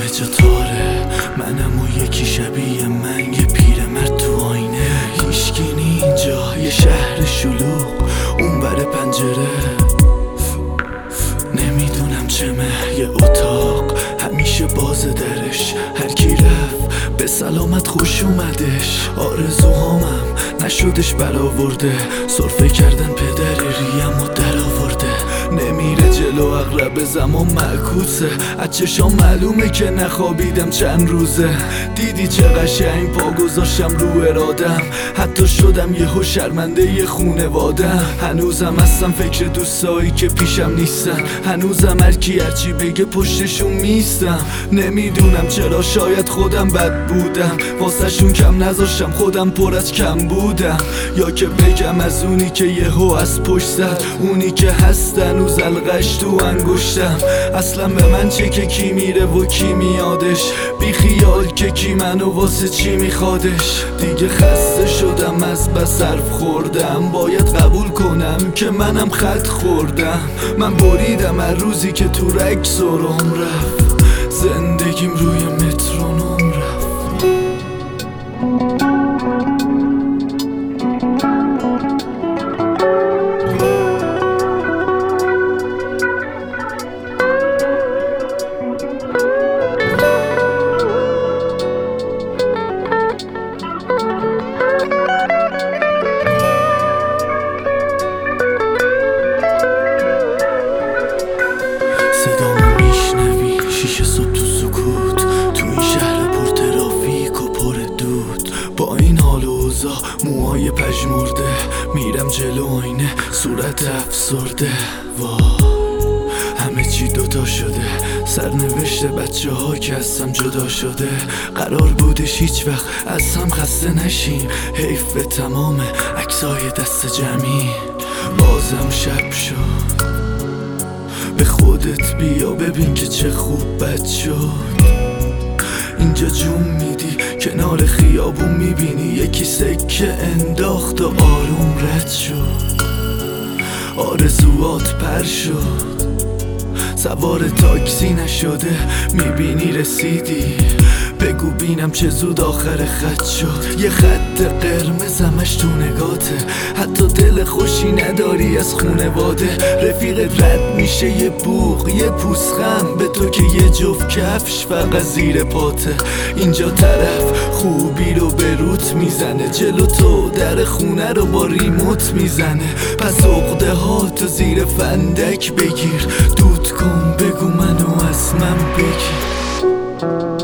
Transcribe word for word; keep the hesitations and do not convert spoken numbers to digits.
همه جا تاره، منم و یکی شبیه من، یه پیرمرد تو آینه. هیچکی نی اینجا، یه شهر شلوغ اون بر پنجره. نمیدونم چمه، یه اتاق همیشه باز درش. هر کی رفت به سلامت خوش اومدش. آرزوهامم نشدش برآورده، سرفه کردن پدر ریم و در آورده. نمیره جلو اغرب زمان معکوسه، از چشام معلومه که نخوابیدم چند روزه. دیدی چه قشنگ پا گذاشتم رو ارادم، حتی شدم یهو شرمنده ی خونوادم. هنوزم هستم فکر دوستایی که پیشم نیستن، هنوزم هرکی هرچی بگه پشتشون میستم. نمیدونم چرا، شاید خودم بد بودم، واسه شون کم نذاشتم، خودم پر از کم بودم. یا که بگم از اونی که یهو از پشت زد، اونی که هست هنوز القش تو انگشتم. اصلا به من چه که کی میره و کی میادش، بی خیال که کی منو واسه چی میخوادش. دیگه خسته شدم از بس حرف خوردم، باید قبول کنم که منم خط خوردم. من بریدم هر روزی که تو رگ سرم رفت، زندگیم روی مترونوم رفت. صدامو میشنوی شیشه صبح تو سکوت، تو این شهر پر ترافیک و پر دود. با این حال و اوضاع موهای پژمرده، میرم جلو آینه صورت افسرده. وای همه چی دوتا شده، سرنوشت بچه ها که از هم جدا شده. قرار بودش هیچ وقت از هم خسته نشیم، حیف به تمام عکسای دست جمعی. بازم شب شد، به خودت بیا ببین که چه خوب بد شد. اینجا جون میدی کنار خیابون، میبینی یکی سکه انداخت و آروم رد شد. آرزوات پر شد، سوار تاکسی نشده، میبینی رسیدی. بگو بینم چه زود آخر خط شد. یه خط قرمز همش تو نگاته، حتی دل خوشی نداری از خونواده. رفیقت رد میشه یه بوق یه پوسخند به تو که یه جفت کفش فقط زیر پاته. اینجا طرف خوبی رو به روت میزنه، جلو تو در خونه رو با ریموت میزنه. پس عقده ها تو زیر فندک بگیر، دود کن بگو منو از من بگیر.